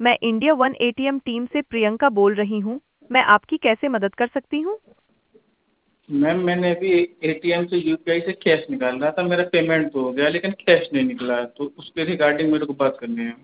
मैं India one ATM team से प्रियंका बोल रही हूँ। मैं आपकी कैसे मदद कर सकती हूँ? मैम मैंने अभी एटीएम से यूपीआई से कैश निकाल रहा था, मेरा पेमेंट तो हो गया लेकिन कैश नहीं निकला, तो उसके रिगार्डिंग मेरे को बात करनी है।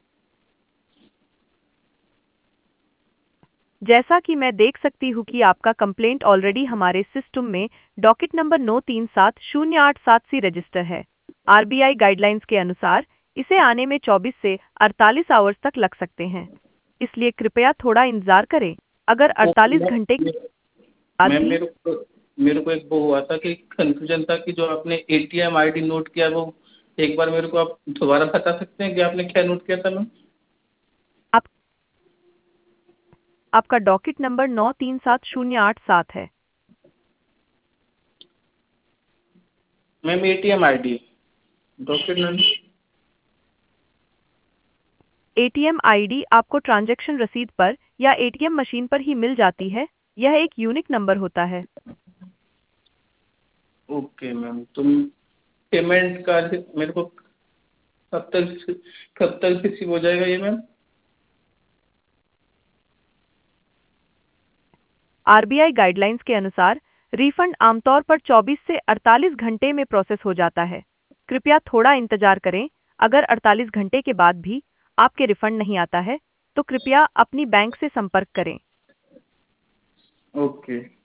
जैसा कि मैं देख सकती हूँ कि आपका कंप्लेंट ऑलरेडी हमारे सिस्टम में डॉकेट नंबर 9370887 सी रजिस्टर है। आरबीआई गाइडलाइंस के अनुसार इसे आने में 24 से 48 आवर्स तक लग सकते हैं, इसलिए कृपया थोड़ा इंतजार करें। अगर ओके 48 घंटे के मैम। बाद मैम भी मेरे को एक वो हुआ था कि कंफ्यूजन था कि जो आपने एटीएम आईडी नोट किया वो एक बार मेरे को आप दोबारा बता सकते हैं कि आपने क्या नोट किया था मैम? आप, आपका डॉकेट नंबर 9370887 है। Ma'am ATM ID document. ATM ID आपको ट्रांजैक्शन रसीद पर या एटीएम मशीन पर ही मिल जाती है। यह एक यूनिक नंबर होता है। ओके मैम, तो पेमेंट का मेरे को कब तक कब तक रिसीव हो जाएगा ये मैम? आरबीआई गाइडलाइंस के अनुसार रिफंड आमतौर पर 24 से 48 घंटे में प्रोसेस हो जाता है। कृपया थोड़ा इंतजार करें। अगर 48 घंटे के बाद भी आपके रिफंड नहीं आता है, तो कृपया अपनी बैंक से संपर्क करें। ओके।